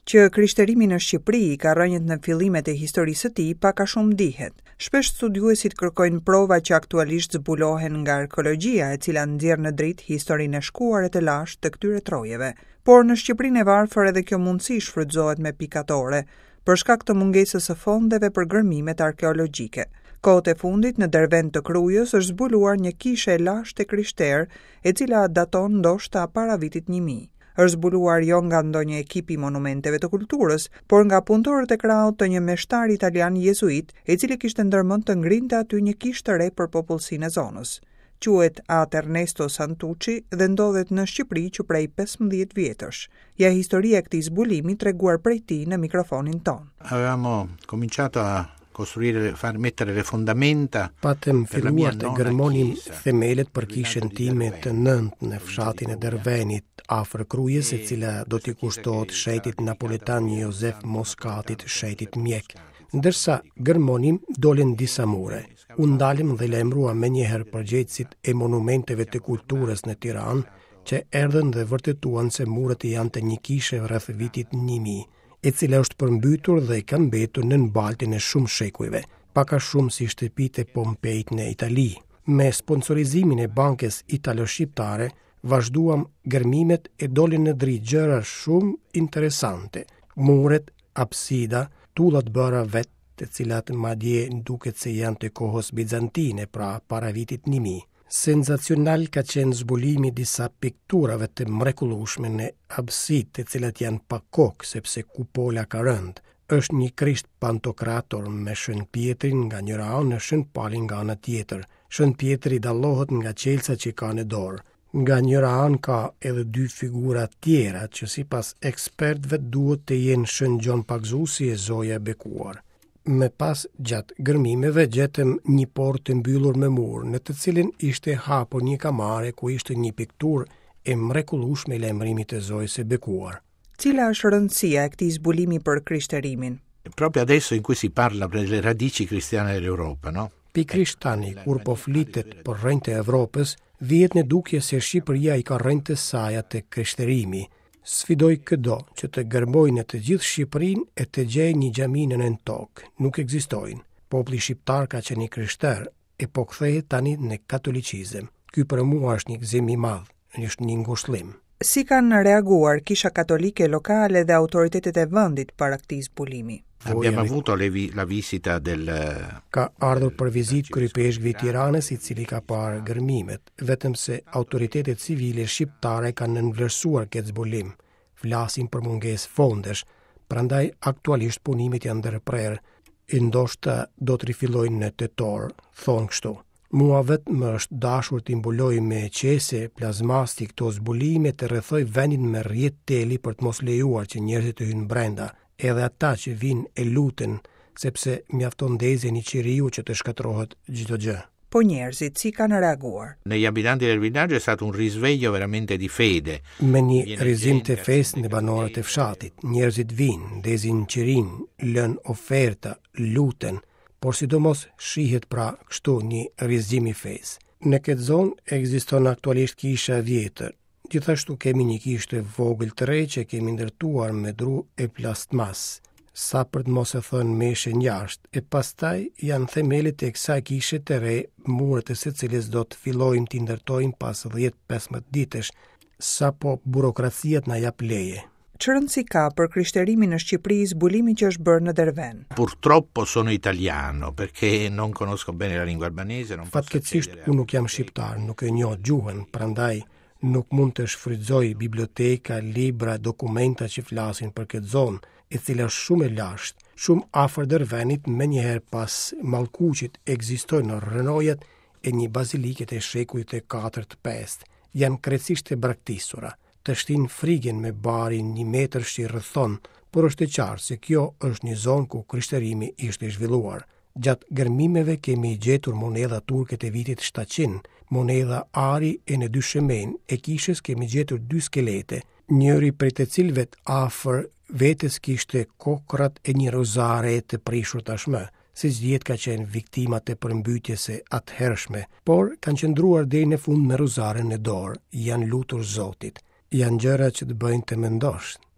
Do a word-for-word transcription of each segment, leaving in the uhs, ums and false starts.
Që krishterimi në Shqipëri ka rënjët në fillimet e historisë së tij pak a shumë dihet. Shpesh studiuesit kërkojnë prova që aktualisht zbulohen nga arkeologjia, e cila nxjerr në dritë historinë e shkuar e të lashtë të këtyre trojeve. Por në Shqipërinë e varfër edhe kjo mundësi shfrytëzohet me pikatore, për shkak të mungesës së fondeve për gërmimet arkeologjike. Kohët e fundit në Dervend të Krujës është zbuluar një kishe e lashtë e krishterë, e cila daton ndoshta para vitit një mijë. Është zbuluar jo nga ndonjë ekip i monumenteve të kulturës, por nga punëtorët e krahut të një meshtar italian jezuit, i cili kishte ndërmend të ngrinte aty një kishë të re për popullsinë e zonës. Quhet Atë Ernesto Santucci dhe ndodhet në Shqipëri që prej pesëmbëdhjetë vjetësh. Ja historia e këtij zbulimi treguar prej tij në mikrofonin ton. Avevamo cominciato a costruire, far mettere le fondamenta. Patëm filluar të gërmonim themelet për kishën time të nëntë në fshatin e Dervenit, afër Krujës, e cila do t'i kushtohet shetit napoletan Jozef Moskatit, shetit mjek. Ndërsa gërmonim dolën disa mure. U ndalëm dhe lajmërua menjëherë përgjegjësit e monumenteve të kulturës në Tiranë, që erdhën dhe vërtetuan se muret janë të një kishe rreth vitit një mijë. E cila është përmbytur dhe ka mbetur në mbaltin e shumë shekujve, pak a shumë si shtëpitë e Pompeit në Itali. Me sponsorizimin e bankës italo-shqiptare, vazhduam gërmimet e dolin në dritë gjëra shumë interesante. Muret, apsida, tullat bëra vetë, të cilat madje duket se janë të kohës bizantine, pra para vitit një mijë. Senzacional ka qenë zbulimi disa pikturave të mrekullueshme në absid, të cilat janë pa kokë sepse kupola ka rënd. Është një krisht pantokrator me Shën Pietrin nga njëra anë e Shën Palin nga ana tjetër. Shën Pietri dallohet nga qelsa që ka në dorë. Nga njëra anë ka edhe dy figura tjera që sipas ekspertëve duhet të jenë Shën Gjon Pagzusi e Zoja e Bekuar. Me pas gjatë gërmimeve gjetëm një portë të mbyllur me mur, në të cilin ishte hapur një kamare ku ishte një pikturë e mrekullueshme e lajmërimit të Zojës së Bekuar. Cila është rëndësia e këtij zbulimi për krishterimin? Proprio adesso in cui si parla delle radici cristiane dell'Europa, no? Pikrisht tani, kur po flitet për rrënjtë e Evropës, vihet në dukje se Shqipëria i ka rrënjtë e saj të krishterimi. Sfidoj këdo që të gërmojnë të gjithë Shqipërinë e të gjejë një xhami në nën tokë. Nuk ekzistojnë. Populli shqiptar ka qenë i krishter e po kthehet tani në katolicizëm. Ky për mua është një gëzim i madh, është një ngushëllim. Si kanë reaguar Kisha Katolike lokale dhe autoritetet e vendit para këtij zbulimi? Abbiamo avuto le vi, la visita del... Ka ardhur për vizitë kryepeshkëve i Tiranës, i cili ka parë gërmimet, vetëm se autoritetet civile shqiptare kanë nënvlerësuar këtë zbulim. Flasin për mungesë fondesh, prandaj aktualisht punimet janë ndërprerë, e ndoshta do të rifillojnë në tetor, thonë kështu. Mua vetëm më është dashur të mbuloj me qese plazmasti këto zbulime, të rrethoj vendin me rrjet teli për të mos lejuar që njerëzit të hyjnë brenda. Edhe ata që vinë e luten, sepse mjafton ndezjen i qiriu që të shkatërrohet çdo gjë. Po njerëzit si kanë reaguar? Negli abitanti del villaggio è stato un risveglio veramente di fede. Me një rizim të fesë në banorët e fshatit, njerëzit vinë, ndezin qirin, lën oferta, luten, por sidomos shihet pra kështu një rizim i fesë. Në këtë zonë ekziston aktualisht kisha vjetër. Gjithashtu kemi një kishë të vogël të re që kemi ndërtuar me dru e plastmas, sa për të mos e thënë meshe njashtë, e pastaj janë themelit e kësaj kishe të re, muret e secilës do të fillojmë të ndërtojmë pas dhjetë pesëmbëdhjetë ditësh, sa po burokraciat na jap leje. Çfarë rëndësi ka për krishterimin në Shqipëri zbulimi që është bërë në Dervend? Purtroppo sono italiano perché non conosco bene la lingua albanese, non posso Fatkeqësisht accedere a... unë nuk jam shqiptar, nuk e njoh gjuhën, prandaj nuk mund të shfrytëzoj biblioteka, libra, dokumenta që flasin për këtë zonë, e cila është shumë e lashtë, shumë afër Dervenit, menjëherë pas Mallkuqit ekzistojnë rrënojat e një bazilike të shekullit të katërt pestë. Janë krejtësisht e braktisura, të shtin frigën me barin një metër shi rrethon, por është e qartë se kjo është një zonë ku krishterimi ishte i zhvilluar. Gjatë gërmimeve kemi gjetur monedha turke të vitit shtatëqind, monedha ari e në dy shemen, e kishës kemi gjetur dy skelete, njëri prej të cilëve afër vetes kishte kokrat e një rozare të prishur tashmë, si gjithë ka qenë viktimat e përmbytjes së atëhershme, por kanë qëndruar deri në fund me rozaren në dorë, janë lutur Zotit. Janë gjëra që të bëjnë të mendosh.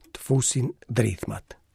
të fusin drithmat.